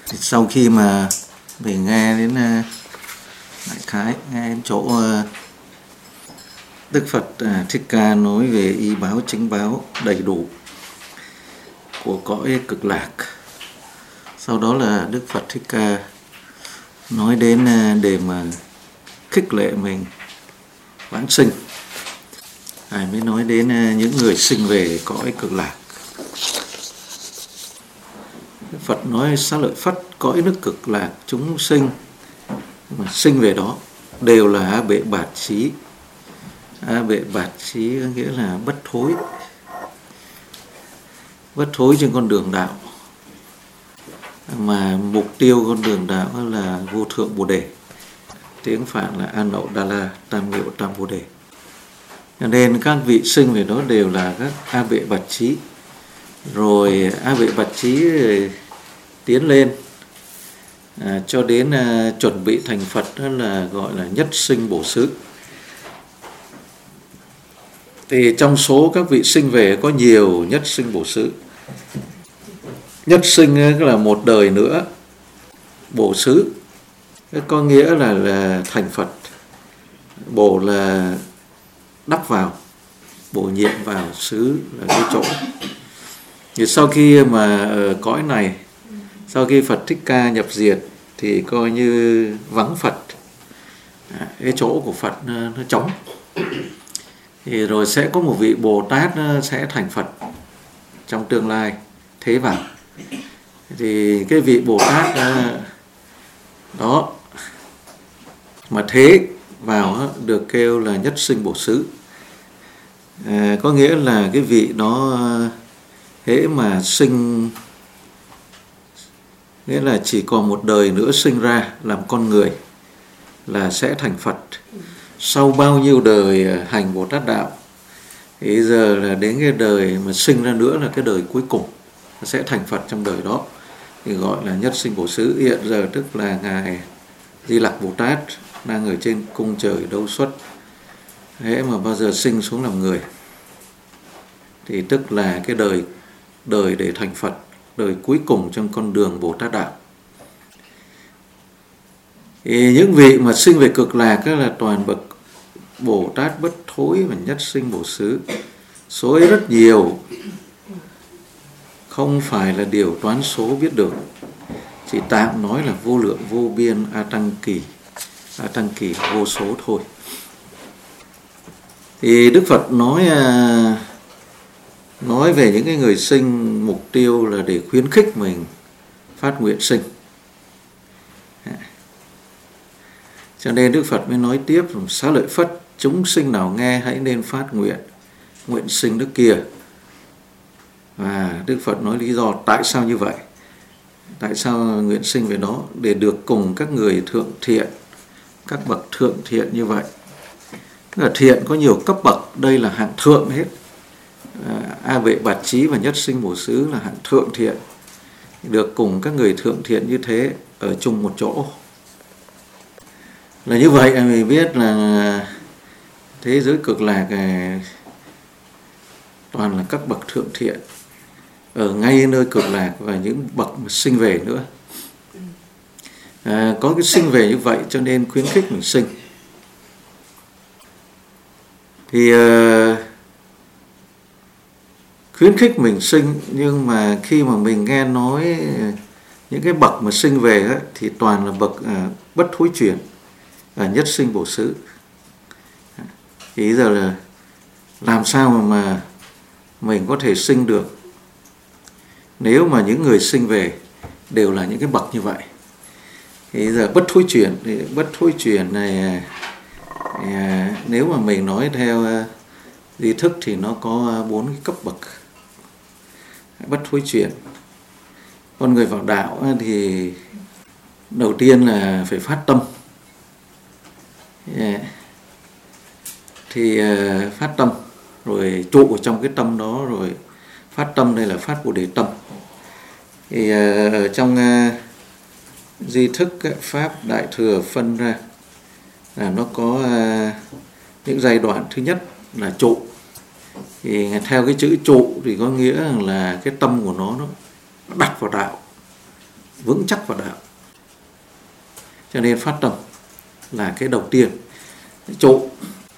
Sau khi mà mình nghe đến đại khái nghe đến chỗ Đức Phật Thích Ca nói về y báo chính báo đầy đủ của cõi cực lạc, sau đó là Đức Phật Thích Ca nói đến để mà khích lệ mình vãng sinh, Ngài mới nói đến những người sinh về cõi cực lạc. Đức Phật nói xá lợi Phất, cõi nước cực lạc chúng sinh mà sinh về đó đều là a bệ bạt trí. A bệ bạt trí có nghĩa là bất thối trên con đường đạo, mà mục tiêu con đường đạo là vô thượng Bồ Đề, tiếng Phạn là An Nậu Đa La Tam Miệu Tam Bồ Đề. Cho nên các vị sinh về đó đều là các a bệ bạt trí. Rồi a bệ bạt trí tiến lên cho đến chuẩn bị thành Phật, đó là gọi là nhất sinh bổ xứ. Thì trong số các vị sinh về có nhiều nhất sinh bổ xứ. Nhất sinh là một đời nữa, bổ xứ có nghĩa là thành Phật. Bổ là đắp vào, bổ nhiệm vào, xứ là cái chỗ. Thì sau khi mà ở cõi này, sau khi Phật Thích Ca nhập diệt thì coi như vắng Phật, cái chỗ của Phật nó trống. Thì rồi sẽ có một vị Bồ Tát sẽ thành Phật trong tương lai thế vào. Thì cái vị Bồ Tát đó mà thế vào được kêu là nhất sinh bổ xứ. Có nghĩa là cái vị đó hễ mà sinh, nghĩa là chỉ còn một đời nữa sinh ra làm con người là sẽ thành Phật. Sau bao nhiêu đời hành Bồ Tát đạo thì giờ là đến cái đời mà sinh ra nữa là cái đời cuối cùng sẽ thành Phật trong đời đó, thì gọi là nhất sinh bổ xứ. Hiện giờ tức là Ngài Di Lặc Bồ Tát đang ở trên cung trời Đâu Xuất, hễ mà bao giờ sinh xuống làm người thì tức là cái đời để thành Phật, đời cuối cùng trong con đường Bồ Tát đạo. Thì những vị mà sinh về cực lạc là toàn bậc Bồ Tát bất thối và nhất sinh bổ xứ. Số ấy rất nhiều, không phải là điều toán số biết được, chỉ tạm nói là vô lượng vô biên a tăng kỳ vô số thôi. Thì Đức Phật nói về những cái người sinh, mục tiêu là để khuyến khích mình phát nguyện sinh. Cho nên Đức Phật mới nói tiếp: xá lợi Phất, chúng sinh nào nghe hãy nên phát nguyện sinh nước kia. Và Đức Phật nói lý do tại sao như vậy, tại sao nguyện sinh về đó, để được cùng các người thượng thiện, các bậc thượng thiện như vậy. Tức là thiện có nhiều cấp bậc, đây là hạng thượng hết. A bệ bạt trí và nhất sinh bổ xứ là hạng thượng thiện, được cùng các người thượng thiện như thế ở chung một chỗ. Là như vậy mình biết là thế giới cực lạc toàn là các bậc thượng thiện ở ngay nơi cực lạc, và những bậc mà sinh về nữa. Có cái sinh về như vậy cho nên khuyến khích mình sinh. Thì khuyến khích mình sinh, nhưng mà khi mà mình nghe nói những cái bậc mà sinh về thì toàn là bậc bất thối chuyển, nhất sinh bổ xứ. Thì giờ là làm sao mà mình có thể sinh được nếu mà những người sinh về đều là những cái bậc như vậy. Thì giờ bất thối chuyển, thì bất thối chuyển này nếu mà mình nói theo di thức thì nó có 4 cái cấp bậc bất thối chuyển. Con người vào đạo thì đầu tiên là phải phát tâm. Thì phát tâm rồi trụ ở trong cái tâm đó, rồi phát tâm đây là phát Bồ Đề tâm. Thì ở trong di thức pháp Đại Thừa phân ra là nó có những giai đoạn. Thứ nhất là trụ. Thì theo cái chữ trụ thì có nghĩa là cái tâm của nó đặt vào đạo, vững chắc vào đạo. Cho nên phát tâm là cái đầu tiên, cái trụ.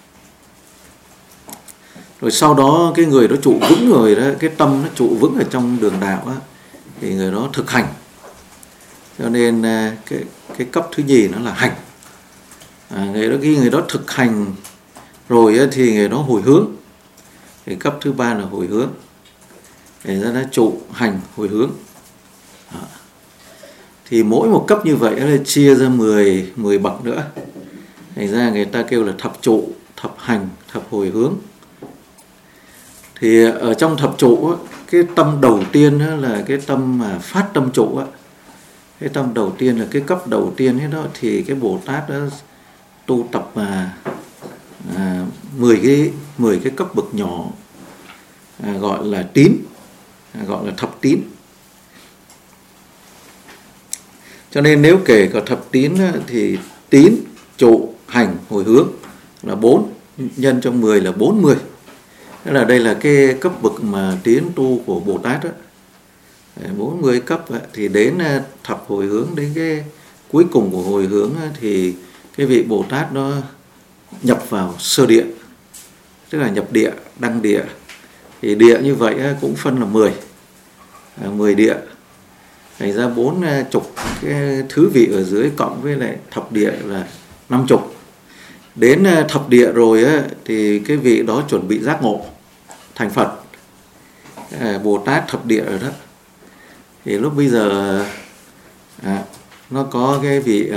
Rồi sau đó cái người đó trụ vững rồi đó, cái tâm nó trụ vững ở trong đường đạo đó, thì người đó thực hành. Cho nên cái cấp thứ nhì nó là hành. Khi người đó thực hành rồi thì người đó hồi hướng. Thì cấp thứ ba là hồi hướng. Để ra nó trụ, hành, hồi hướng. Đó. Thì mỗi một cấp như vậy nó chia ra 10 bậc nữa. Thành ra người ta kêu là thập trụ, thập hành, thập hồi hướng. Thì ở trong thập trụ, cái tâm đầu tiên là cái tâm mà phát tâm trụ. Cái tâm đầu tiên là cái cấp đầu tiên ấy đó, thì cái Bồ Tát đã tu tập 10 cái cấp bậc nhỏ, gọi là tín, gọi là thập tín. Cho nên nếu kể cả thập tín thì tín, trụ, hành, hồi hướng là 4, nhân trong 10 là 40. Thế là đây là cái cấp bậc mà tiến tu của Bồ Tát đó. 40 cấp thì đến thập hồi hướng, đến cái cuối cùng của hồi hướng thì cái vị Bồ Tát nó nhập vào sơ địa, tức là nhập địa, đăng địa. Thì địa như vậy cũng phân là 10 địa. Thành ra 40 cái thứ vị ở dưới cộng với lại thập địa là 50. Đến thập địa rồi thì cái vị đó chuẩn bị giác ngộ thành Phật, Bồ Tát thập địa rồi đó. Thì lúc bây giờ nó có cái vị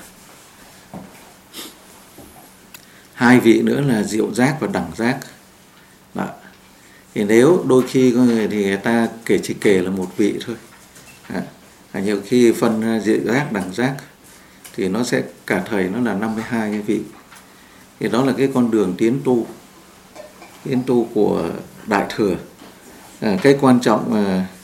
2 vị nữa là diệu giác và đẳng giác. Đó. Thì nếu đôi khi có người thì người ta chỉ kể là một vị thôi. Nhiều khi phân diệu giác, đẳng giác thì nó sẽ cả thầy nó là 52 cái vị. Thì đó là cái con đường tiến tu của Đại Thừa. Cái quan trọng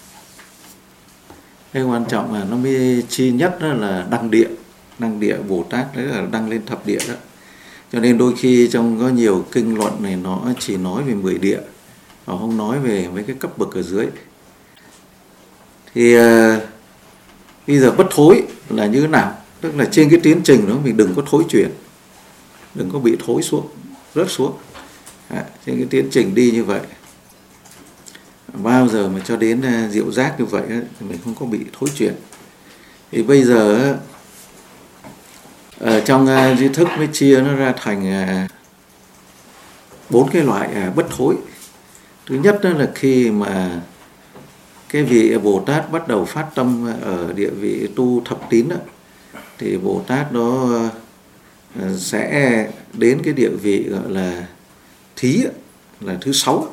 là nó mới chi nhất đó là đăng địa Bồ Tát, đấy là đăng lên thập địa đó. Cho nên đôi khi trong có nhiều kinh luận này nó chỉ nói về 10 địa, nó không nói về mấy cái cấp bậc ở dưới. Thì bây giờ bất thối là như thế nào? Tức là trên cái tiến trình đó mình đừng có thối chuyển, đừng có bị thối xuống, rớt xuống. Trên cái tiến trình đi như vậy, bao giờ mà cho đến diệu giác như vậy thì mình không có bị thối chuyển. Thì bây giờ ở trong di thức mới chia nó ra thành 4 cái loại bất thối. Thứ nhất đó là khi mà cái vị Bồ Tát bắt đầu phát tâm ở địa vị tu thập tín đó, thì Bồ Tát đó sẽ đến cái địa vị gọi là thí, là thứ 6,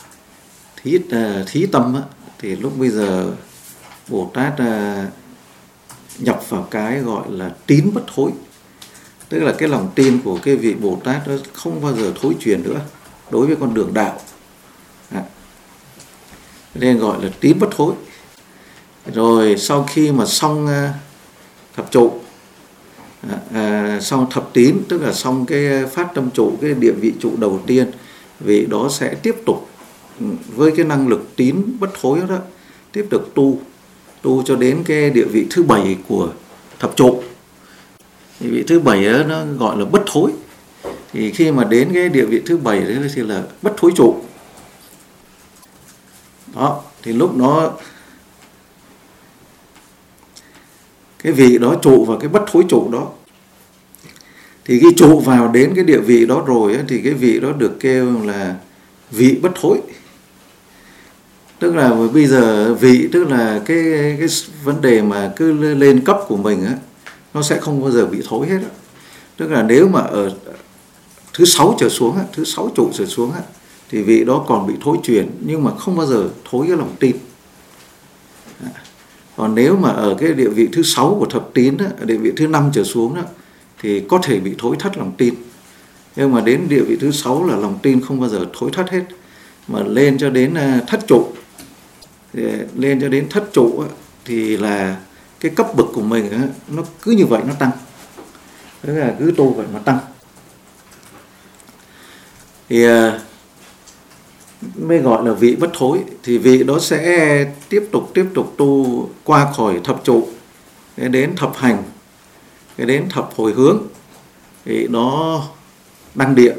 thí tâm. Thì lúc bây giờ Bồ Tát nhập vào cái gọi là tín bất thối, tức là cái lòng tin của cái vị Bồ Tát nó không bao giờ thối chuyển nữa đối với con đường đạo, nên gọi là tín bất thối. Rồi sau khi mà xong thập trụ, xong thập tín, tức là xong cái phát tâm trụ, cái địa vị trụ đầu tiên, vị đó sẽ tiếp tục với cái năng lực tín bất thối đó, tiếp tục tu cho đến cái địa vị thứ 7 của thập trụ. Địa vị thứ 7 đó, nó gọi là bất thối. Thì khi mà đến cái địa vị thứ 7 đấy thì là bất thối trụ. Đó, thì lúc đó cái vị đó trụ vào cái bất thối trụ đó. Thì khi trụ vào đến cái địa vị đó rồi thì cái vị đó được kêu là vị bất thối. Tức là bây giờ vị, tức là cái vấn đề mà cứ lên cấp của mình nó sẽ không bao giờ bị thối hết. Tức là nếu mà ở thứ 6 trở xuống, thứ 6 trụ trở xuống thì vị đó còn bị thối chuyển, nhưng mà không bao giờ thối cái lòng tin. Còn nếu mà ở cái địa vị thứ 6 của thập tín, ở địa vị thứ 5 trở xuống thì có thể bị thối thất lòng tin. Nhưng mà đến địa vị thứ 6 là lòng tin không bao giờ thối thất hết. Mà lên cho đến thất trụ, lên cho đến thất trụ thì là cái cấp bậc của mình nó cứ như vậy nó tăng. Tức là cứ tu vậy mà tăng. Thì mới gọi là vị bất thối. Thì vị đó sẽ tiếp tục tu qua khỏi thập trụ, cái đến thập hành, cái đến thập hồi hướng thì nó đăng địa,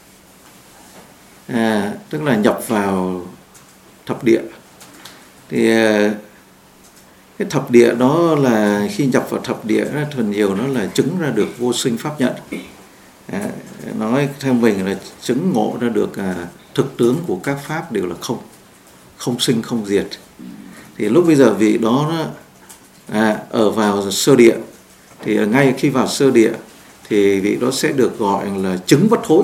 tức là nhập vào thập địa. Thì cái thập địa đó là khi nhập vào thập địa phần nhiều nó là chứng ra được vô sinh pháp nhận. Nói theo mình là chứng ngộ ra được thực tướng của các pháp đều là không, không sinh không diệt. Thì lúc bây giờ vị đó ở vào sơ địa, thì ngay khi vào sơ địa thì vị đó sẽ được gọi là chứng bất thối.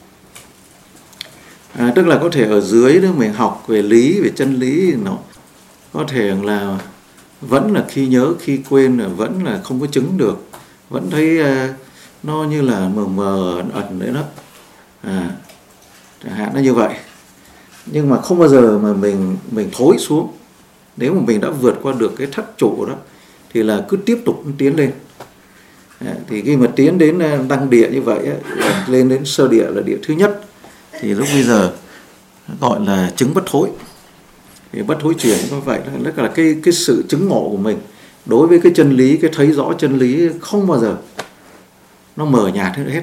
Tức là có thể ở dưới đó mình học về lý, về chân lý, nó có thể là vẫn là khi nhớ khi quên, là vẫn là không có chứng được, vẫn thấy nó như là mờ mờ ẩn đấy đó, chẳng hạn nó như vậy. Nhưng mà không bao giờ mà mình thối xuống. Nếu mà mình đã vượt qua được cái thất trụ đó thì là cứ tiếp tục tiến lên. Thì khi mà tiến đến đăng địa như vậy, lên đến sơ địa là địa thứ nhất, thì lúc bây giờ gọi là chứng bất thối. Thì bất thối chuyển như vậy là cái sự chứng ngộ của mình đối với cái chân lý, cái thấy rõ chân lý không bao giờ nó mờ nhạt hết.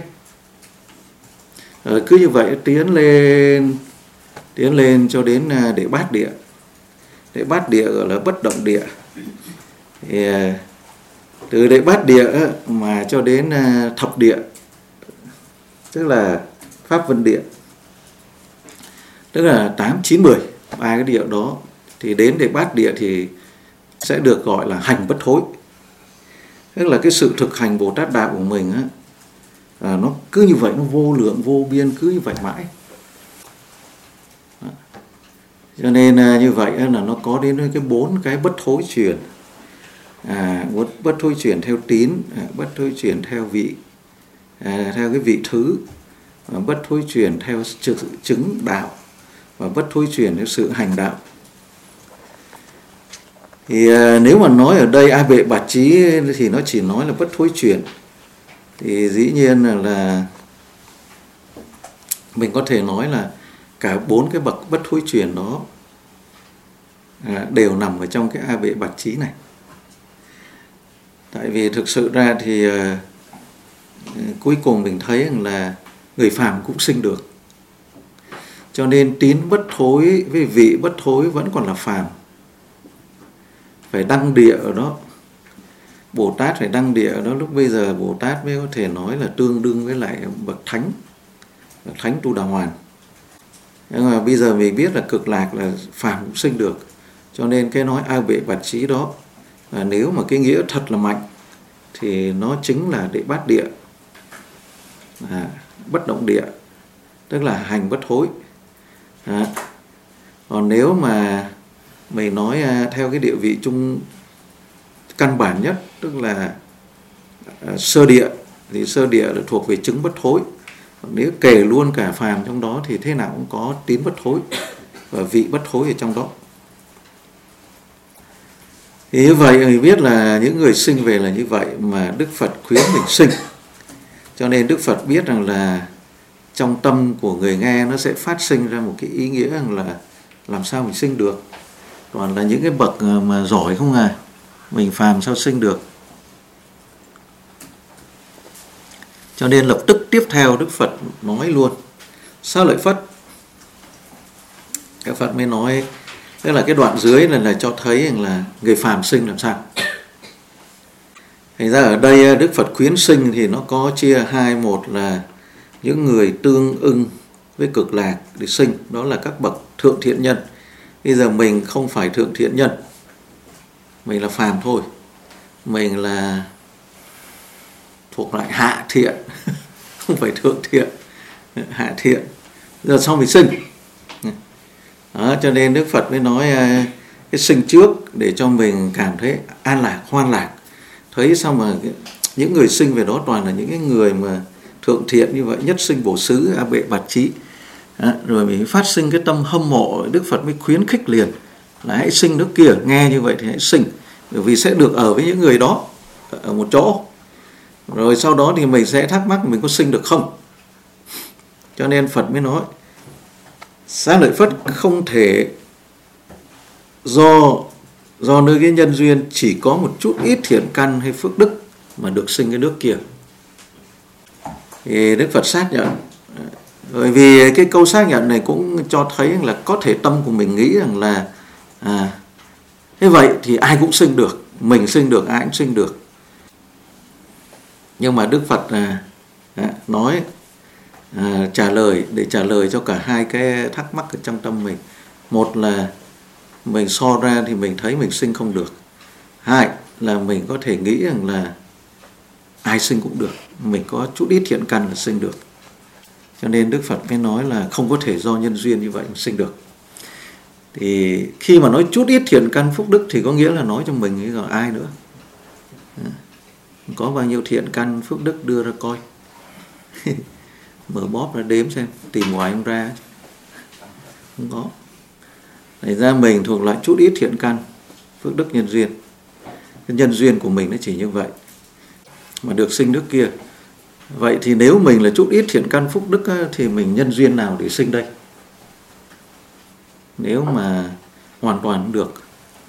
Cứ như vậy tiến lên cho đến để bát địa. Để bát địa gọi là bất động địa. Thì từ đệ bát địa mà cho đến thập địa, tức là pháp vân địa, tức là 8, 9, 10, ba cái địa đó, thì đến đệ bát địa thì sẽ được gọi là hành bất thối. Tức là cái sự thực hành Bồ Tát đạo của mình nó cứ như vậy, nó vô lượng vô biên, cứ như vậy mãi. Cho nên như vậy là nó có đến cái 4 cái bất thối chuyển. Bất thối chuyển theo tín, bất thối chuyển theo vị, theo cái vị thứ, bất thối chuyển theo sự chứng đạo, và bất thối chuyển theo sự hành đạo. Thì nếu mà nói ở đây A Bệ Bạt Chí thì nó chỉ nói là bất thối chuyển, thì dĩ nhiên là mình có thể nói là cả 4 cái bậc bất thối chuyển đó đều nằm ở trong cái A Bệ Bạt Chí này. Tại vì thực sự ra thì cuối cùng mình thấy là người phàm cũng sinh được. Cho nên tín bất thối với vị bất thối vẫn còn là phàm. Phải đăng địa ở đó. Bồ Tát phải đăng địa ở đó, lúc bây giờ Bồ Tát mới có thể nói là tương đương với lại bậc thánh, bậc thánh Tu Đà Hoàn. Nhưng mà bây giờ mình biết là cực lạc là phàm cũng sinh được. Cho nên cái nói A Bệ Bạt Chí đó, nếu mà cái nghĩa thật là mạnh thì nó chính là đệ bát địa, bất động địa, tức là hành bất thối. Còn nếu mà mình nói theo cái địa vị chung căn bản nhất, tức là sơ địa, thì sơ địa là thuộc về chứng bất thối. Còn nếu kể luôn cả phàm trong đó thì thế nào cũng có tín bất thối và vị bất thối ở trong đó. Thì như vậy mình biết là những người sinh về là như vậy mà Đức Phật khuyến mình sinh. Cho nên Đức Phật biết rằng là trong tâm của người nghe nó sẽ phát sinh ra một cái ý nghĩa rằng là làm sao mình sinh được. Toàn là những cái bậc mà giỏi không mình phàm sao sinh được. Cho nên lập tức tiếp theo Đức Phật nói luôn, sao lợi Phất. Các Phật mới nói, tức là cái đoạn dưới là cho thấy rằng là người phàm sinh làm sao. Thành ra ở đây Đức Phật khuyến sinh thì nó có chia hai, một là những người tương ưng với cực lạc để sinh, đó là các bậc thượng thiện nhân. Bây giờ mình không phải thượng thiện nhân, mình là phàm thôi, mình là thuộc lại hạ thiện, không phải thượng thiện, hạ thiện. Giờ sau mình sinh. Đó, cho nên Đức Phật mới nói cái sinh trước để cho mình cảm thấy an lạc, hoan lạc. Thấy sao mà những người sinh về đó toàn là những cái người mà thượng thiện như vậy, nhất sinh bổ xứ, A Bệ Bạt Chí. Rồi mình phát sinh cái tâm hâm mộ, Đức Phật mới khuyến khích liền là hãy sinh nước kia, nghe như vậy thì hãy sinh, bởi vì sẽ được ở với những người đó ở một chỗ. Rồi sau đó thì mình sẽ thắc mắc mình có sinh được không. Cho nên Phật mới nói Xá Lợi Phất không thể do do nơi cái nhân duyên chỉ có một chút ít thiện căn hay phước đức mà được sinh cái nước kia. Thì Đức Phật xác nhận. Bởi vì cái câu xác nhận này cũng cho thấy là có thể tâm của mình nghĩ rằng là thế vậy thì ai cũng sinh được, mình sinh được, ai cũng sinh được. Nhưng mà Đức Phật nói trả lời cho cả hai cái thắc mắc ở trong tâm mình. Một là mình so ra thì mình thấy mình sinh không được. Hai là mình có thể nghĩ rằng là ai sinh cũng được, mình có chút ít thiện căn là sinh được. Cho nên Đức Phật mới nói là không có thể do nhân duyên như vậy mà sinh được. Thì khi mà nói chút ít thiện căn phúc đức thì có nghĩa là nói cho mình rồi ai nữa. Có bao nhiêu thiện căn phước đức đưa ra coi. Mở bóp ra đếm xem, tìm ngoài không ra. Không có. Thành ra mình thuộc lại chút ít thiện căn phước đức nhân duyên. Cái nhân duyên của mình nó chỉ như vậy mà được sinh nước kia. Vậy thì nếu mình là chút ít thiện căn phúc đức thì mình nhân duyên nào để sinh đây? Nếu mà hoàn toàn không được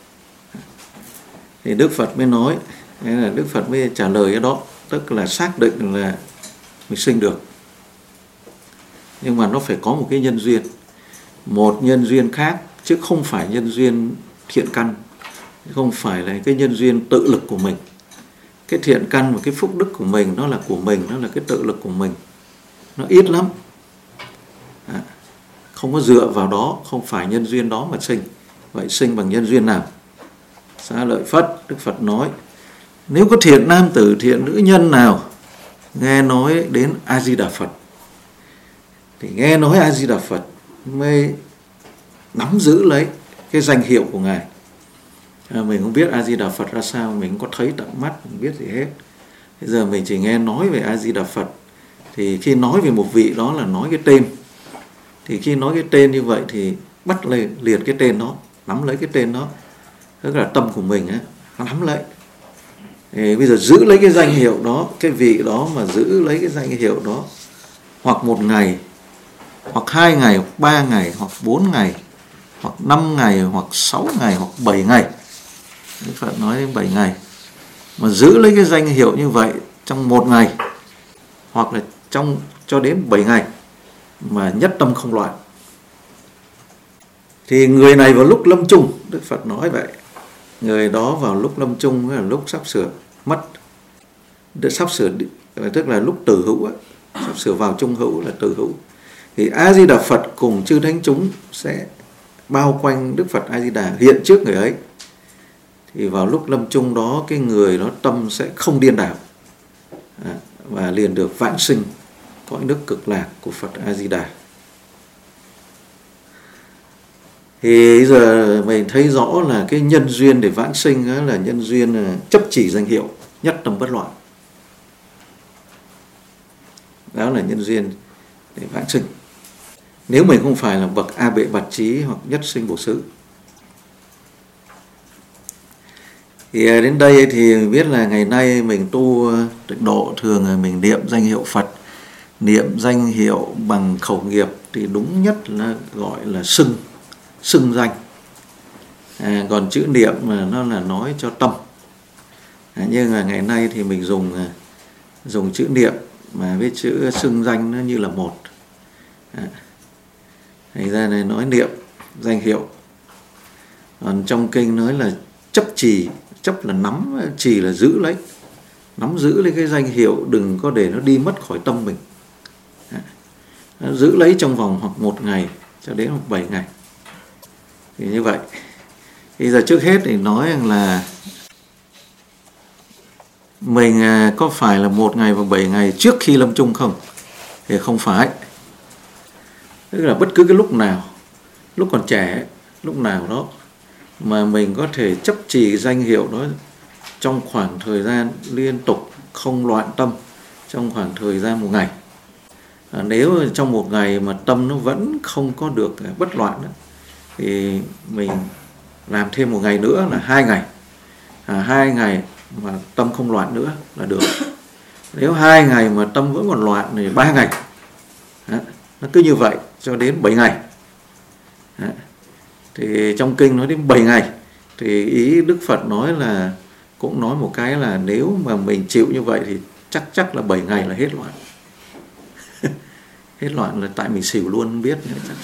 thì Đức Phật mới nói, nên là Đức Phật mới trả lời cái đó, tức là xác định là mình sinh được. Nhưng mà nó phải có một cái nhân duyên, một nhân duyên khác, chứ không phải nhân duyên thiện căn, không phải là cái nhân duyên tự lực của mình. Cái thiện căn và cái phúc đức của mình nó là của mình, nó là cái tự lực của mình, nó ít lắm, không có dựa vào đó, không phải nhân duyên đó mà sinh. Vậy sinh bằng nhân duyên nào? Xá Lợi Phất, Đức Phật nói, nếu có thiện nam tử, thiện nữ nhân nào nghe nói đến A Di Đà Phật thì nghe nói A Di Đà Phật mới nắm giữ lấy cái danh hiệu của Ngài. Mình không biết A Di Đà Phật ra sao, mình không có thấy tận mắt, mình biết gì hết. Bây giờ mình chỉ nghe nói về A Di Đà Phật, thì khi nói về một vị đó là nói cái tên. Thì khi nói cái tên như vậy thì bắt liền cái tên đó, nắm lấy cái tên đó, tức là tâm của mình nó nắm lấy. Thì bây giờ giữ lấy cái danh hiệu đó, cái vị đó mà giữ lấy cái danh hiệu đó, hoặc một ngày, hoặc 2 ngày, hoặc 3 ngày, hoặc 4 ngày, hoặc 5 ngày, hoặc 6 ngày, hoặc 7 ngày. Đức Phật nói đến 7 ngày. Mà giữ lấy cái danh hiệu như vậy trong 1 ngày, hoặc là cho đến 7 ngày mà nhất tâm không loạn, thì người này vào lúc lâm chung, Đức Phật nói vậy, người đó vào lúc lâm chung là lúc sắp sửa mất, sắp sửa, tức là lúc tử hữu, sắp sửa vào trung hữu là tử hữu, thì A Di Đà Phật cùng chư thánh chúng sẽ bao quanh Đức Phật A Di Đà, hiện trước người ấy. Thì vào lúc lâm chung đó, cái người đó tâm sẽ không điên đảo, và liền được vãng sinh cõi nước cực lạc của Phật A Di Đà. Thì bây giờ mình thấy rõ là cái nhân duyên để vãng sinh là nhân duyên chấp chỉ danh hiệu nhất tâm bất loạn. Đó là nhân duyên để vãng sinh. Nếu mình không phải là bậc A Bệ Bạt Trí hoặc nhất sinh bổ xứ. Thì đến đây thì biết là ngày nay mình tu tịnh độ thường là mình niệm danh hiệu Phật, niệm danh hiệu bằng khẩu nghiệp thì đúng nhất là gọi là xưng danh. Còn chữ niệm mà nó là nói cho tâm. Nhưng mà ngày nay thì mình dùng chữ niệm mà với chữ xưng danh nó như là một. Thành ra này nói niệm danh hiệu. Còn trong kinh nói là chấp trì, chấp là nắm, trì là giữ lấy, nắm giữ lấy cái danh hiệu, đừng có để nó đi mất khỏi tâm mình. Giữ lấy trong vòng hoặc 1 ngày cho đến 7 ngày. Thì như vậy. Bây giờ trước hết thì nói rằng là mình có phải là 1 ngày và 7 ngày trước khi lâm chung không? Thì không phải. Tức là bất cứ cái lúc nào, lúc còn trẻ, lúc nào đó mà mình có thể chấp trì danh hiệu đó trong khoảng thời gian liên tục, không loạn tâm trong khoảng thời gian 1 ngày. Nếu trong 1 ngày mà tâm nó vẫn không có được bất loạn đó, thì mình làm thêm 1 ngày nữa là 2 ngày. 2 ngày mà tâm không loạn nữa là được. Nếu 2 ngày mà tâm vẫn còn loạn thì 3 ngày. Nó cứ như vậy cho đến 7 ngày. Thì trong kinh nói đến 7 ngày Thì ý Đức Phật nói là, cũng nói một cái là nếu mà mình chịu như vậy thì chắc là 7 ngày là hết loạn. Hết loạn là tại mình xỉu luôn không biết.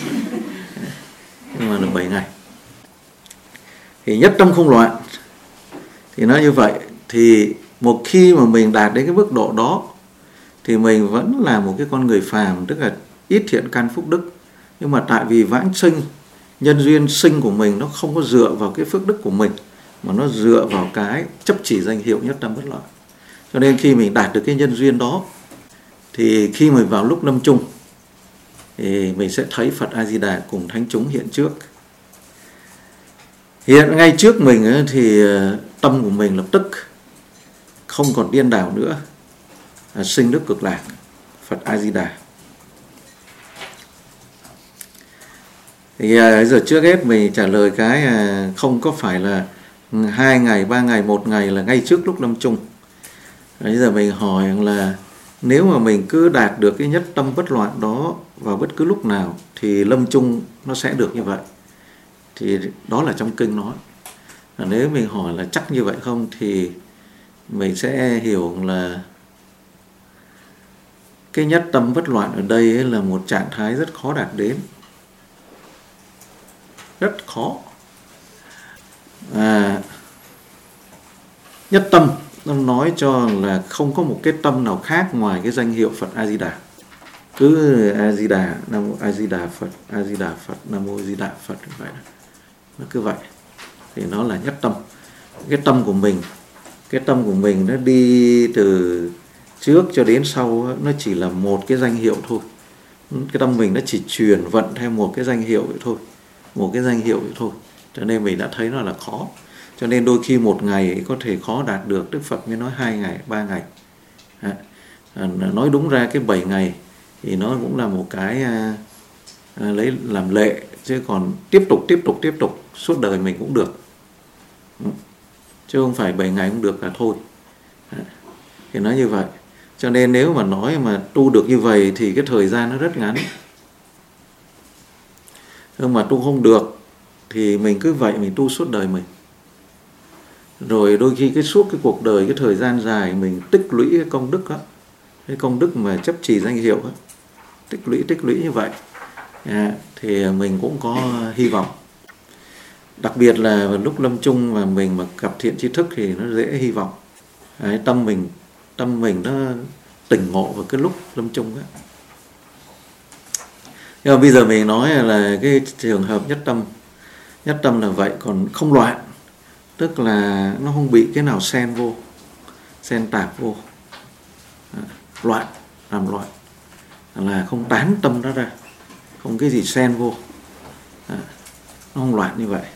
Nhưng mà là 7 ngày. Thì nhất tâm không loạn. Thì nói như vậy, thì một khi mà mình đạt đến cái mức độ đó thì mình vẫn là một cái con người phàm, tức là ít thiện căn phúc đức. Nhưng mà tại vì vãng sinh, nhân duyên sinh của mình nó không có dựa vào cái phước đức của mình, mà nó dựa vào cái chấp chỉ danh hiệu nhất tâm bất loạn. Cho nên khi mình đạt được cái nhân duyên đó, thì khi mình vào lúc lâm chung thì mình sẽ thấy Phật A Di Đà cùng thánh chúng hiện trước. Hiện ngay trước mình thì tâm của mình lập tức không còn điên đảo nữa, sinh đức cực lạc, Phật A Di Đà. Thì giờ trước hết mình trả lời cái không có phải là 2 ngày, 3 ngày, 1 ngày là ngay trước lúc lâm chung. Bây giờ mình hỏi là nếu mà mình cứ đạt được cái nhất tâm bất loạn đó vào bất cứ lúc nào thì lâm chung nó sẽ được như vậy. Thì đó là trong kinh nói. Nếu mình hỏi là chắc như vậy không thì mình sẽ hiểu là cái nhất tâm bất loạn ở đây là một trạng thái rất khó đạt đến. Rất khó. Nhất tâm nó nói cho là không có một cái tâm nào khác ngoài cái danh hiệu Phật A Di Đà. Cứ A Di Đà, Nam Mô A Di Đà Phật, A Di Đà Phật, Nam Mô Di Đà Phật như vậy. Nó cứ vậy. Thì nó là nhất tâm. Cái tâm của mình nó đi từ trước cho đến sau, nó chỉ là một cái danh hiệu thôi. Cái tâm mình nó chỉ chuyển vận theo một cái danh hiệu vậy thôi. Một cái danh hiệu vậy thôi. Cho nên mình đã thấy nó là khó. Cho nên đôi khi 1 ngày có thể khó đạt được. Đức Phật mới nói 2 ngày, 3 ngày. Nói đúng ra cái 7 ngày thì nó cũng là một cái lấy làm lệ. Chứ còn tiếp tục suốt đời mình cũng được. Chứ không phải 7 ngày cũng được là thôi. Thì nói như vậy. Cho nên nếu mà nói mà tu được như vậy thì cái thời gian nó rất ngắn. Nhưng mà tu không được thì mình cứ vậy mình tu suốt đời mình. Rồi đôi khi suốt cái cuộc đời, cái thời gian dài mình tích lũy cái công đức đó. Cái công đức mà chấp trì danh hiệu đó. Tích lũy như vậy. Thì mình cũng có hy vọng. Đặc biệt là lúc lâm chung mà mình mà gặp thiện tri thức thì nó dễ hy vọng. Tâm mình nó tỉnh ngộ vào cái lúc lâm chung đó. Nhưng mà bây giờ mình nói là cái trường hợp nhất tâm là vậy, còn không loạn, tức là nó không bị cái nào xen tạp vô. Loạn, làm loạn là không tán tâm nó ra, không cái gì xen vô. Nó không loạn như vậy.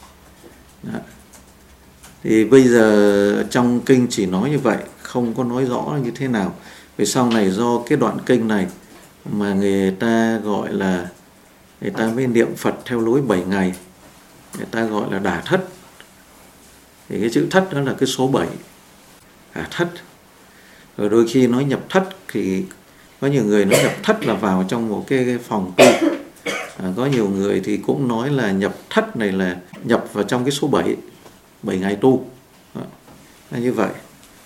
Thì bây giờ trong kinh chỉ nói như vậy, không có nói rõ như thế nào. Vì sau này do cái đoạn kinh này mà người ta gọi là, người ta mới niệm Phật theo lối 7 ngày, người ta gọi là đả thất. Thì cái chữ thất đó là cái số 7, đả thất. Rồi đôi khi nói nhập thất thì có nhiều người nói nhập thất là vào trong một cái phòng tu. Có nhiều người thì cũng nói là nhập thất này là nhập vào trong cái số 7, 7 ngày tu. Là như vậy.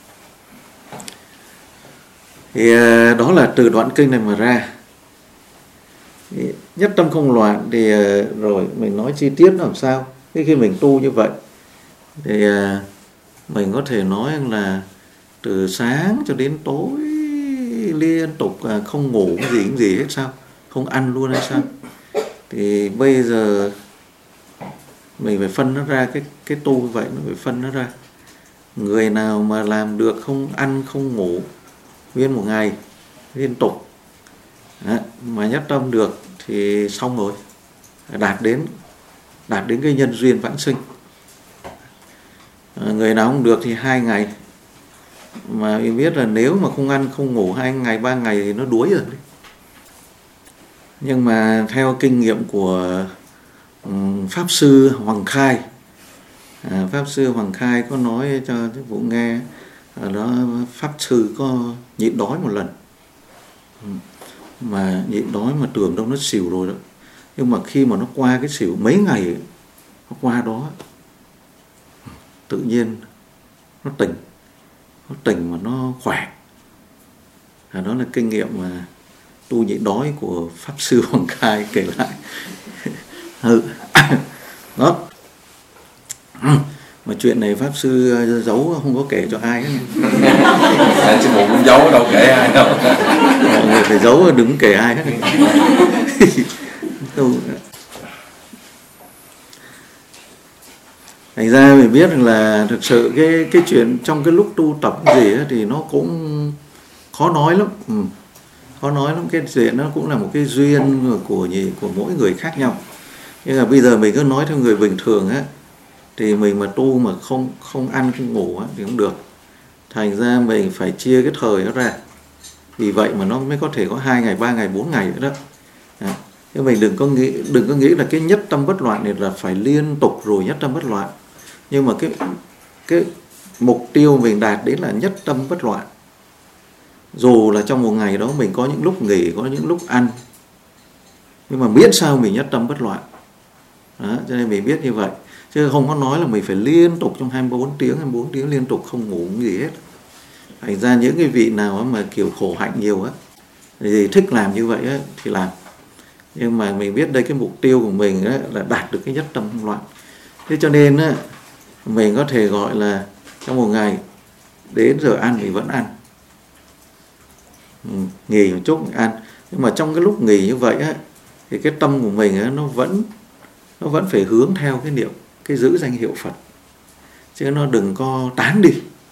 Thì đó là từ đoạn kinh này mà ra. Thì nhất tâm không loạn thì rồi mình nói chi tiết nó làm sao. Khi mình tu như vậy thì mình có thể nói là từ sáng cho đến tối liên tục không ngủ cái gì hết sao, không ăn luôn hay sao. Thì bây giờ mình phải phân nó ra, cái tu như vậy nó phải phân nó ra. Người nào mà làm được không ăn không ngủ nguyên một ngày liên tục mà nhất tâm được thì xong rồi, đạt đến cái nhân duyên vãng sinh. Người nào không được thì 2 ngày, mà mình biết là nếu mà không ăn không ngủ 2 ngày 3 ngày thì nó đuối rồi đấy. Nhưng mà theo kinh nghiệm của Pháp Sư Hoàng Khai, Pháp Sư Hoàng Khai có nói cho Vũ nghe đó, Pháp Sư có nhịn đói một lần, mà nhịn đói mà tưởng đâu nó xỉu rồi đó. Nhưng mà khi mà nó qua cái xỉu mấy ngày nó qua đó tự nhiên nó tỉnh mà nó khỏe. Đó là kinh nghiệm mà tu nhịn đói của Pháp Sư Hoàng Khai kể lại. Đó. Mà chuyện này Pháp Sư giấu không có kể cho ai hết. Sư phụ cũng giấu đâu kể ai đâu. Mọi người phải giấu, đừng kể ai hết. Thành ra mình biết là thực sự cái chuyện trong cái lúc tu tập gì ấy, thì nó cũng khó nói lắm. Khó nói lắm, cái chuyện nó cũng là một cái duyên của mỗi người khác nhau. Nhưng mà bây giờ mình cứ nói theo người bình thường á, thì mình mà tu mà không ăn không ngủ á, thì không được. Thành ra mình phải chia cái thời đó ra. Vì vậy mà nó mới có thể có 2 ngày, 3 ngày, 4 ngày nữa đó. Nhưng mình đừng có nghĩ là cái nhất tâm bất loạn này là phải liên tục rồi nhất tâm bất loạn. Nhưng mà cái mục tiêu mình đạt đến là nhất tâm bất loạn. Dù là trong một ngày đó mình có những lúc nghỉ, có những lúc ăn, nhưng mà miễn sao mình nhất tâm bất loạn. Đó, cho nên mình biết như vậy. Chứ không có nói là mình phải liên tục trong 24 tiếng liên tục không ngủ gì hết. Thành ra những cái vị nào mà kiểu khổ hạnh nhiều á, thì thích làm như vậy á, thì làm. Nhưng mà mình biết đây cái mục tiêu của mình á, là đạt được cái nhất tâm không loạn. Thế cho nên á, mình có thể gọi là trong một ngày đến giờ ăn mình vẫn ăn, nghỉ một chút mình ăn. Nhưng mà trong cái lúc nghỉ như vậy á, thì cái tâm của mình á, nó vẫn phải hướng theo cái niệm, cái giữ danh hiệu Phật, chứ nó đừng có tán đi,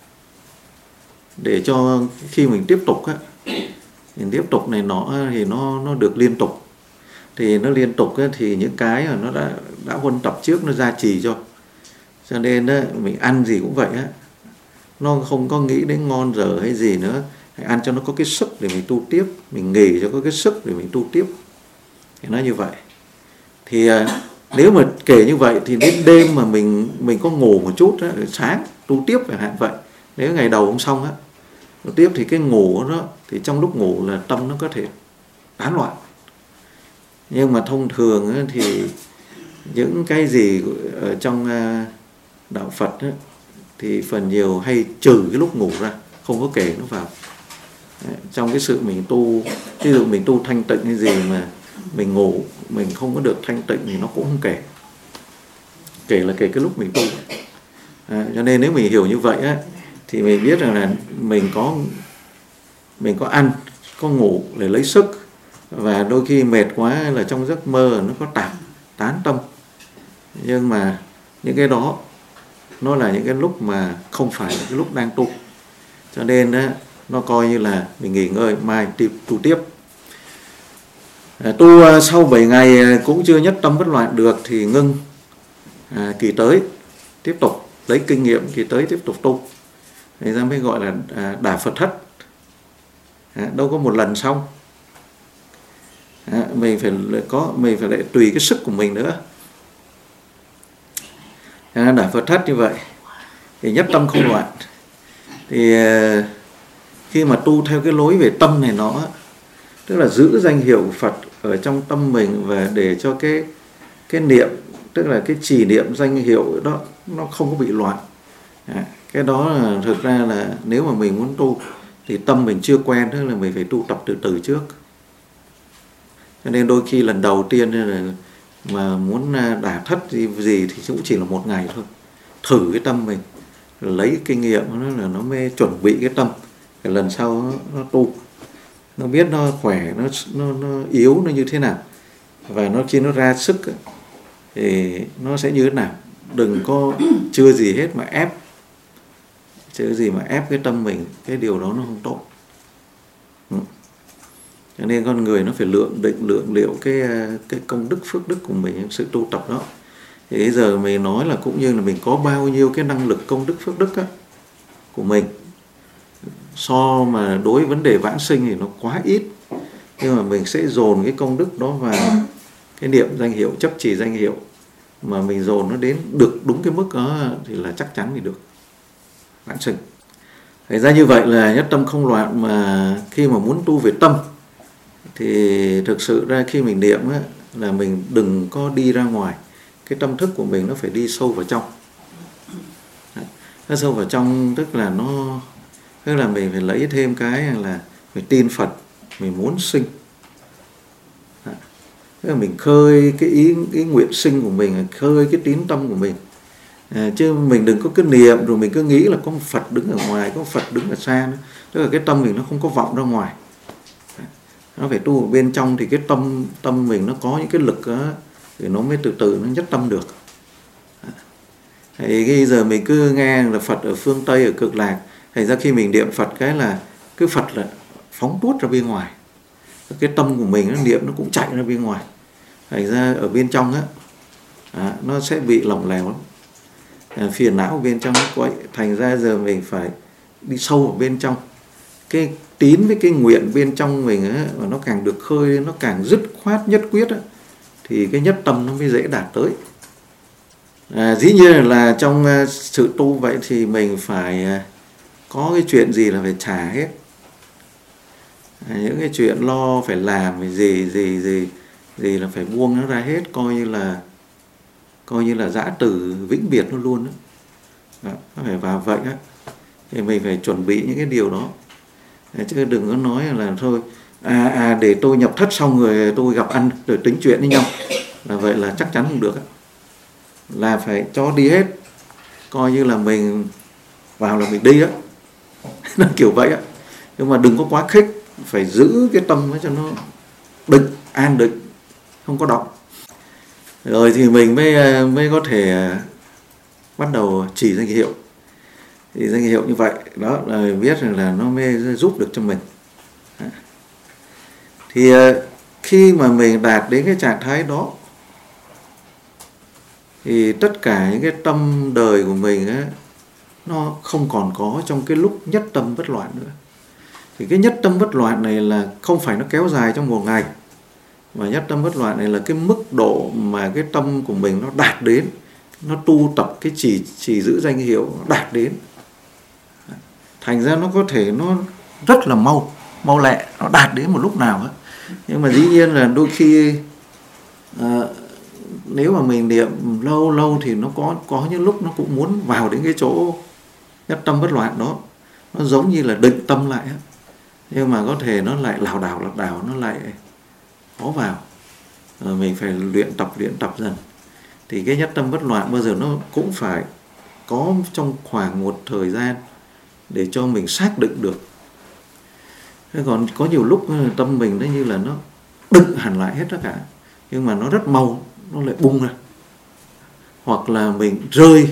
để cho khi mình tiếp tục á, mình tiếp tục này thì nó được liên tục. Thì nó liên tục á, thì những cái mà nó đã huân tập trước nó gia trì cho nên á, mình ăn gì cũng vậy á, nó không có nghĩ đến ngon dở hay gì nữa. Hãy ăn cho nó có cái sức để mình tu tiếp, mình nghỉ cho có cái sức để mình tu tiếp. Thì nó như vậy. Thì nếu mà kể như vậy thì đến đêm mà mình có ngủ một chút á, sáng tu tiếp chẳng hạn vậy. Nếu ngày đầu không xong á, tu tiếp thì cái ngủ đó, thì trong lúc ngủ là tâm nó có thể tán loạn. Nhưng mà thông thường á, thì những cái gì ở trong đạo Phật á, thì phần nhiều hay trừ cái lúc ngủ ra, không có kể nó vào. Trong cái sự mình tu, ví dụ mình tu thanh tịnh hay gì mà mình ngủ, mình không có được thanh tịnh thì nó cũng không kể. Kể là kể cái lúc mình tu. Cho nên nếu mình hiểu như vậy á, thì mình biết rằng là mình có ăn, có ngủ để lấy sức. Và đôi khi mệt quá là trong giấc mơ nó có tán tâm. Nhưng mà những cái đó nó là những cái lúc mà không phải là cái lúc đang tu. Cho nên á, nó coi như là mình nghỉ ngơi, mai tu tiếp. Tu sau 7 ngày cũng chưa nhất tâm bất loạn được thì ngưng. Kỳ tới tiếp tục lấy kinh nghiệm, kỳ tới tiếp tục tu. Thế ra mới gọi là đả Phật thất. Đâu có một lần xong. Mình phải lại tùy cái sức của mình nữa. Đả Phật thất như vậy thì nhất tâm không loạn. Thì khi mà tu theo cái lối về tâm này nó, tức là giữ danh hiệu của Phật ở trong tâm mình, và để cho cái niệm, tức là cái trì niệm danh hiệu đó nó không có bị loạn. Cái đó là thực ra là nếu mà mình muốn tu thì tâm mình chưa quen, tức là mình phải tu tập từ từ trước. Cho nên đôi khi lần đầu tiên là mà muốn đả thất gì thì cũng chỉ là 1 ngày thôi. Thử cái tâm mình, lấy kinh nghiệm nó là nó mới chuẩn bị cái tâm. Cái lần sau nó tu, nó biết nó khỏe, nó yếu nó như thế nào, và nó khi nó ra sức thì nó sẽ như thế nào. Đừng có chưa gì hết mà ép, chưa gì mà ép cái tâm mình, cái điều đó nó không tốt. Cho nên con người nó phải lượng liệu cái công đức phước đức của mình, sự tu tập đó. Thì bây giờ mình nói là cũng như là mình có bao nhiêu cái năng lực công đức phước đức á, của mình. So mà đối với vấn đề vãng sinh thì nó quá ít. Nhưng mà mình sẽ dồn cái công đức đó vào cái niệm danh hiệu, chấp trì danh hiệu. Mà mình dồn nó đến được đúng cái mức đó thì là chắc chắn mình được vãng sinh. Thành ra như vậy là nhất tâm không loạn. Mà khi mà muốn tu về tâm thì thực sự ra khi mình niệm á, là mình đừng có đi ra ngoài. Cái tâm thức của mình nó phải đi sâu vào trong. khắc sâu vào trong, tức là mình phải lấy thêm cái là mình tin Phật, mình muốn sinh. Tức là mình khơi cái nguyện sinh của mình, khơi cái tín tâm của mình. Chứ mình đừng có cứ niệm rồi mình cứ nghĩ là có một Phật đứng ở ngoài, có một Phật đứng ở xa nữa. Tức là cái tâm mình nó không có vọng ra ngoài. Nó phải tu ở bên trong thì cái tâm mình nó có những cái lực đó, thì nó mới từ từ nó nhất tâm được. Thì bây giờ mình cứ nghe là Phật ở phương Tây, ở Cực Lạc, thành ra khi mình niệm Phật cái là cứ Phật là phóng tuốt ra bên ngoài, cái tâm của mình nó niệm nó cũng chạy ra bên ngoài, thành ra ở bên trong á nó sẽ bị lỏng lẻo lắm, phiền não bên trong nó quậy. Thành ra giờ mình phải đi sâu ở bên trong, cái tín với cái nguyện bên trong mình á, mà nó càng được khơi, nó càng dứt khoát nhất quyết á, thì cái nhất tâm nó mới dễ đạt tới. Dĩ nhiên là trong sự tu vậy thì mình phải có cái chuyện gì là phải trả hết. Những cái chuyện lo phải làm gì là phải buông nó ra hết, coi như là giã từ vĩnh biệt nó luôn đó. Nó phải vào vậy á. Thì mình phải chuẩn bị những cái điều đó. Chứ đừng có nói là thôi để tôi nhập thất xong rồi tôi gặp ăn rồi tính chuyện với nhau, là vậy là chắc chắn không được á. Là phải cho đi hết, coi như là mình vào là mình đi á. Nó kiểu vậy á. Nhưng mà đừng có quá khích, phải giữ cái tâm cho nó định, an định, không có động. Rồi thì mình mới có thể bắt đầu chỉ danh hiệu. Thì danh hiệu như vậy đó là mình biết là nó mới giúp được cho mình. Thì khi mà mình đạt đến cái trạng thái đó thì tất cả những cái tâm đời của mình á, nó không còn có trong cái lúc nhất tâm bất loạn nữa. Thì cái nhất tâm bất loạn này là không phải nó kéo dài trong một ngày, mà nhất tâm bất loạn này là cái mức độ mà cái tâm của mình nó đạt đến, nó tu tập cái chỉ giữ danh hiệu nó đạt đến. Thành ra nó có thể nó rất là mau lẹ, nó đạt đến một lúc nào đó. Nhưng mà dĩ nhiên là đôi khi nếu mà mình niệm lâu thì nó có những lúc nó cũng muốn vào đến cái chỗ nhất tâm bất loạn đó. Nó giống như là định tâm lại á. Nhưng mà có thể nó lại lảo đảo, nó lại khó vào. Mình phải luyện tập dần. Thì cái nhất tâm bất loạn bao giờ nó cũng phải có trong khoảng một thời gian để cho mình xác định được. Thế còn có nhiều lúc tâm mình nó như là nó định hẳn lại hết tất cả, nhưng mà nó rất mau nó lại bung ra, hoặc là mình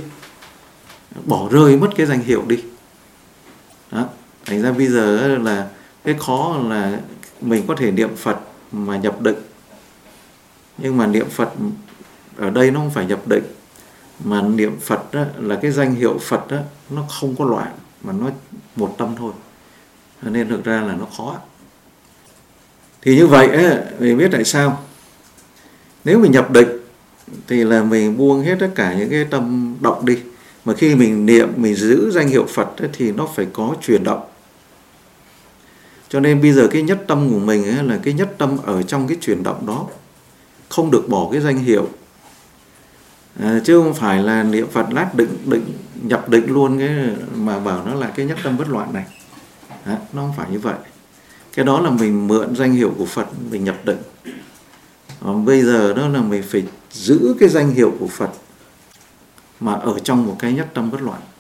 bỏ rơi mất cái danh hiệu đi đó. Thành ra bây giờ là cái khó là mình có thể niệm Phật mà nhập định, nhưng mà niệm Phật ở đây nó không phải nhập định, mà niệm Phật đó, là cái danh hiệu Phật đó, nó không có loạn mà nó một tâm thôi, nên thực ra là nó khó. Thì như vậy ấy, mình biết tại sao nếu mình nhập định thì là mình buông hết tất cả những cái tâm động đi, mà khi mình niệm, mình giữ danh hiệu Phật ấy, thì nó phải có chuyển động. Cho nên bây giờ cái nhất tâm của mình ấy là cái nhất tâm ở trong cái chuyển động đó, không được bỏ cái danh hiệu. Chứ không phải là niệm Phật lát nhập định luôn cái mà bảo nó là cái nhất tâm bất loạn này. Nó không phải như vậy. Cái đó là mình mượn danh hiệu của Phật mình nhập định. Còn bây giờ đó là mình phải giữ cái danh hiệu của Phật mà ở trong một cái nhất tâm bất loạn.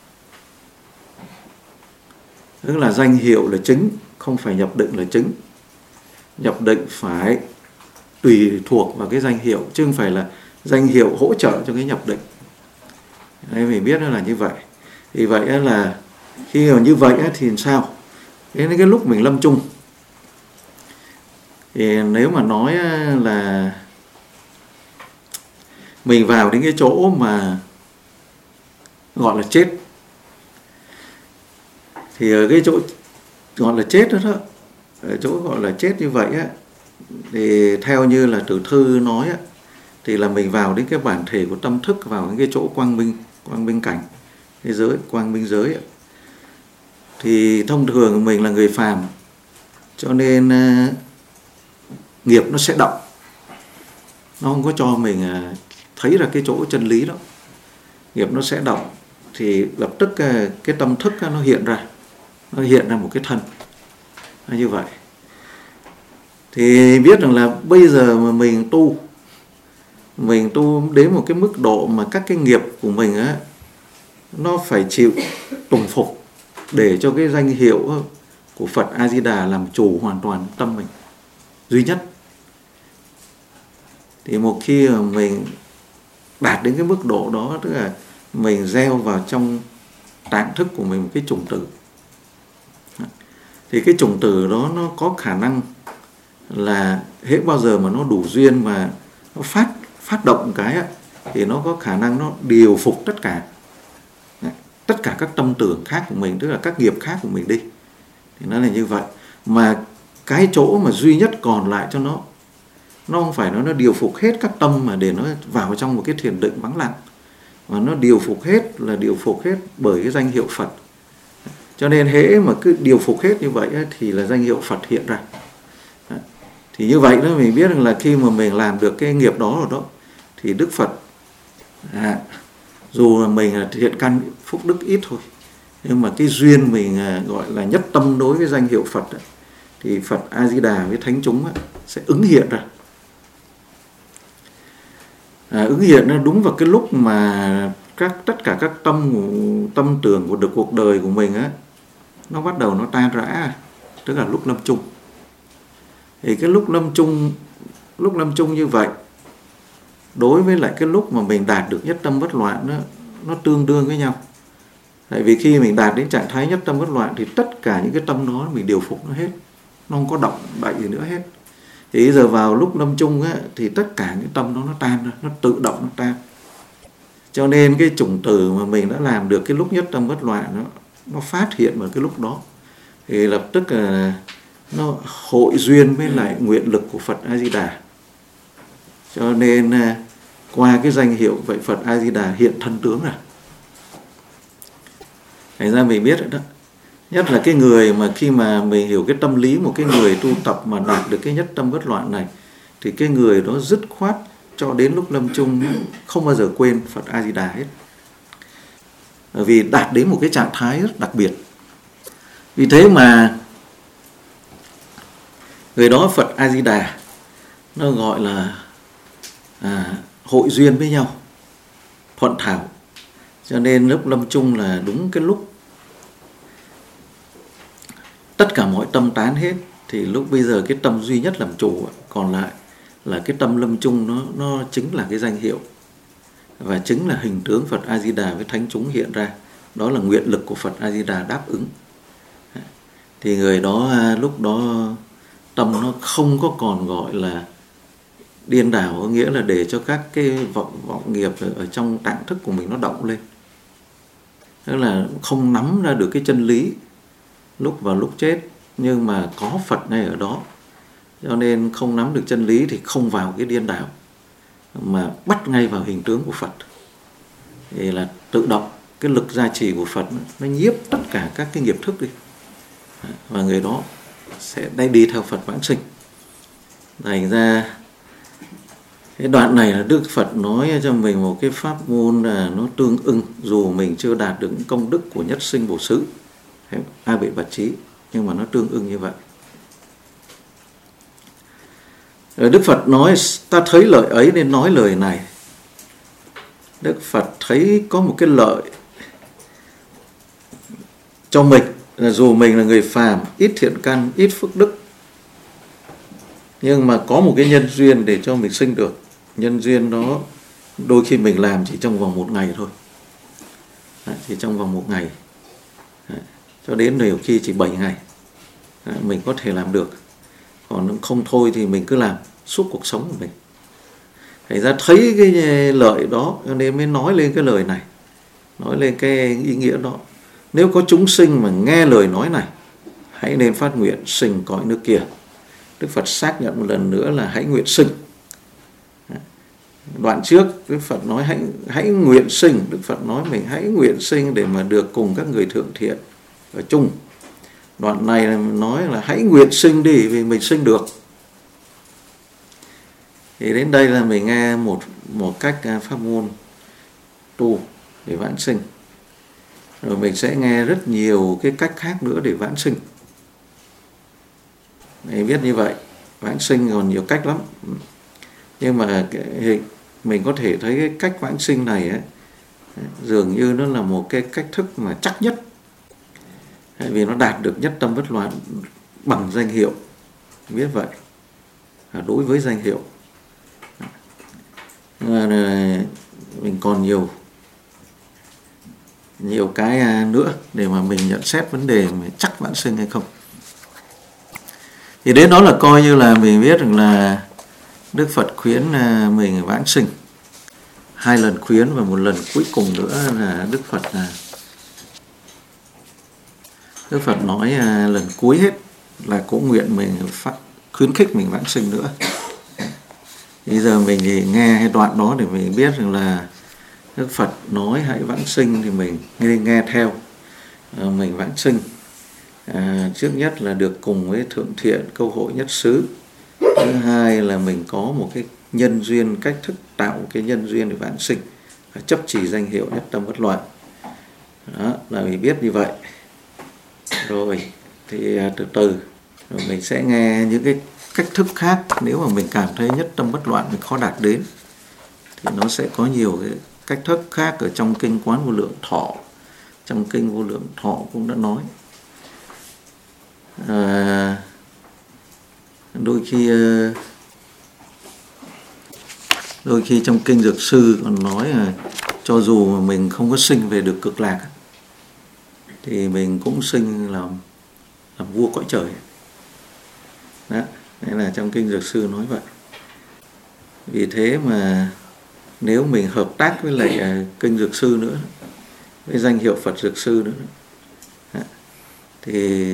Tức là danh hiệu là chính, không phải nhập định là chính. Nhập định phải tùy thuộc vào cái danh hiệu, chứ không phải là danh hiệu hỗ trợ cho cái nhập định. Đây mình biết nó là như vậy. Thì vậy là khi mà như vậy thì sao? Đến cái lúc mình lâm chung thì nếu mà nói là mình vào đến cái chỗ mà gọi là chết, thì ở cái chỗ gọi là chết đó, ở chỗ gọi là chết như vậy á, thì theo như là Tử Thư nói á, thì là mình vào đến cái bản thể của tâm thức, vào đến cái chỗ quang minh cảnh, cái giới quang minh giới á. Thì thông thường mình là người phàm, cho nên nghiệp nó sẽ động, nó không có cho mình thấy ra cái chỗ chân lý đó. Nghiệp nó sẽ động, thì lập tức cái tâm thức nó hiện ra một cái thân như vậy. Thì biết rằng là bây giờ mà mình tu đến một cái mức độ mà các cái nghiệp của mình á nó phải chịu tùng phục để cho cái danh hiệu của Phật A Di Đà làm chủ hoàn toàn tâm mình duy nhất. Thì một khi mà mình đạt đến cái mức độ đó, tức là mình gieo vào trong tạng thức của mình một cái chủng tử, thì cái chủng tử đó nó có khả năng là hết bao giờ mà nó đủ duyên và nó phát động cái á, thì nó có khả năng nó điều phục tất cả các tâm tưởng khác của mình, tức là các nghiệp khác của mình đi. Thì nó là như vậy. Mà cái chỗ mà duy nhất còn lại cho nó không phải nó điều phục hết các tâm mà để nó vào trong một cái thiền định vắng lặng, mà nó điều phục hết bởi cái danh hiệu Phật. Cho nên hễ mà cứ điều phục hết như vậy thì là danh hiệu Phật hiện ra. Thì như vậy đó mình biết rằng là khi mà mình làm được cái nghiệp đó rồi đó, thì Đức Phật dù là mình là thiện căn phúc đức ít thôi, nhưng mà cái duyên mình gọi là nhất tâm đối với danh hiệu Phật ấy, thì Phật A Di Đà với thánh chúng ấy, sẽ ứng hiện ra. Ứng hiện ra đúng vào cái lúc mà tất cả các tâm tưởng của được cuộc đời của mình á, nó bắt đầu nó tan rã, tức là lúc lâm chung. Thì cái lúc lâm chung như vậy, đối với lại cái lúc mà mình đạt được nhất tâm bất loạn đó, nó tương đương với nhau. Tại vì khi mình đạt đến trạng thái nhất tâm bất loạn thì tất cả những cái tâm đó mình điều phục nó hết, nó không có động đậy gì nữa hết. Thì bây giờ vào lúc lâm chung á, thì tất cả những tâm đó nó tan ra, nó tự động nó tan. Cho nên cái chủng tử mà mình đã làm được cái lúc nhất tâm bất loạn nó phát hiện vào cái lúc đó, thì lập tức là nó hội duyên với lại nguyện lực của Phật A Di Đà. Cho nên qua cái danh hiệu vậy Phật A Di Đà hiện thân tướng ra. Thành ra mình biết rồi đó. Nhất là cái người mà khi mà mình hiểu cái tâm lý một cái người tu tập mà đạt được cái nhất tâm bất loạn này, thì cái người đó dứt khoát cho đến lúc lâm chung không bao giờ quên Phật A Di Đà hết. Bởi vì đạt đến một cái trạng thái rất đặc biệt. Vì thế mà người đó Phật A Di Đà nó gọi là hội duyên với nhau, thuận thảo. Cho nên lúc lâm chung là đúng cái lúc tất cả mọi tâm tán hết, thì lúc bây giờ cái tâm duy nhất làm chủ, còn lại là cái tâm lâm chung, nó chính là cái danh hiệu và chính là hình tướng Phật A Di Đà với thánh chúng hiện ra. Đó là nguyện lực của Phật A Di Đà đáp ứng. Thì người đó lúc đó tâm nó không có còn gọi là điên đảo, có nghĩa là để cho các cái vọng nghiệp ở trong tạng thức của mình nó động lên. Tức là không nắm ra được cái chân lý lúc vào lúc chết, nhưng mà có Phật ngay ở đó, cho nên không nắm được chân lý thì không vào cái điên đảo, mà bắt ngay vào hình tướng của Phật. Thì là tự động cái lực gia trì của Phật nó nhiếp tất cả các cái nghiệp thức đi, và người đó sẽ đi theo Phật vãng sinh. Thành ra cái đoạn này là Đức Phật nói cho mình một cái pháp môn là nó tương ưng, dù mình chưa đạt được công đức của nhất sinh bổ xứ A Bệ Bạt Trí, nhưng mà nó tương ưng như vậy. Rồi Đức Phật nói ta thấy lợi ấy nên nói lời này. Đức Phật thấy có một cái lợi cho mình, là dù mình là người phàm, ít thiện căn, ít phước đức, nhưng mà có một cái nhân duyên để cho mình sinh được. Nhân duyên đó đôi khi mình làm chỉ trong vòng 1 ngày thôi, chỉ trong vòng 1 ngày, cho đến nhiều khi chỉ 7 ngày mình có thể làm được. Còn không thôi thì mình cứ làm suốt cuộc sống của mình. Thành ra thấy cái lợi đó cho nên mới nói lên cái lời này, nói lên cái ý nghĩa đó. Nếu có chúng sinh mà nghe lời nói này, hãy nên phát nguyện sinh cõi nước kia. Đức Phật xác nhận một lần nữa là hãy nguyện sinh. Đoạn trước Đức Phật nói hãy nguyện sinh, Đức Phật nói mình hãy nguyện sinh để mà được cùng các người thượng thiện ở chung. Đoạn này là nói là hãy nguyện sinh đi vì mình sinh được. Thì đến đây là mình nghe một cách pháp môn tu để vãng sinh. Rồi mình sẽ nghe rất nhiều cái cách khác nữa để vãng sinh. Mình biết như vậy, vãng sinh còn nhiều cách lắm. Nhưng mà mình có thể thấy cái cách vãng sinh này ấy, dường như nó là một cái cách thức mà chắc nhất. Vì nó đạt được nhất tâm bất loạn bằng danh hiệu. Biết vậy. Đối với danh hiệu. Mình còn nhiều cái nữa để mà mình nhận xét vấn đề mà chắc vãng sinh hay không. Thì đến đó là coi như là mình biết rằng là Đức Phật khuyến mình vãng sinh. 2 lần khuyến và 1 lần cuối cùng nữa là Đức Phật nói lần cuối hết là cũng nguyện mình khuyến khích mình vãng sinh nữa. Bây giờ mình thì nghe đoạn đó để mình biết rằng là Đức Phật nói hãy vãng sinh thì mình nghe theo, mình vãng sinh. Trước nhất là được cùng với thượng thiện câu hội nhất xứ. Thứ hai là mình có một cái nhân duyên, cách thức tạo cái nhân duyên để vãng sinh, chấp trì danh hiệu nhất tâm bất loạn. Đó là mình biết như vậy. Rồi thì từ từ rồi mình sẽ nghe những cái cách thức khác. Nếu mà mình cảm thấy nhất tâm bất loạn mình khó đạt đến thì nó sẽ có nhiều cái cách thức khác ở trong kinh Quán Vô Lượng Thọ. Trong kinh Vô Lượng Thọ cũng đã nói. Đôi khi trong kinh Dược Sư còn nói là cho dù mà mình không có sinh về được Cực Lạc thì mình cũng sinh làm vua cõi trời. Đó, đấy là trong kinh Dược Sư nói vậy. Vì thế mà nếu mình hợp tác với lại kinh Dược Sư nữa, với danh hiệu Phật Dược Sư nữa, thì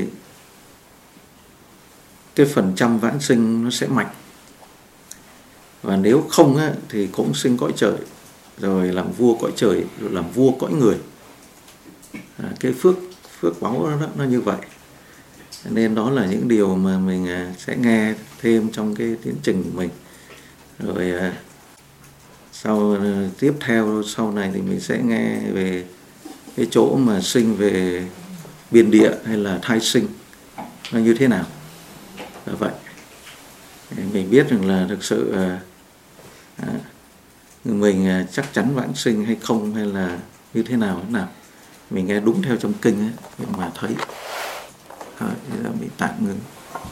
cái phần trăm vãng sinh nó sẽ mạnh. Và nếu không thì cũng sinh cõi trời, rồi làm vua cõi trời, rồi làm vua cõi người. Cái phước báu nó như vậy. Nên đó là những điều mà mình sẽ nghe thêm trong cái tiến trình của mình. Rồi tiếp theo sau này thì mình sẽ nghe về cái chỗ mà sinh về biên địa hay là thai sinh nó như thế nào. Vậy mình biết rằng là thực sự mình chắc chắn vãng sinh hay không, hay là như thế nào. Mình nghe đúng theo trong kinh ấy mà thấy. Bây giờ mình tạm ngừng.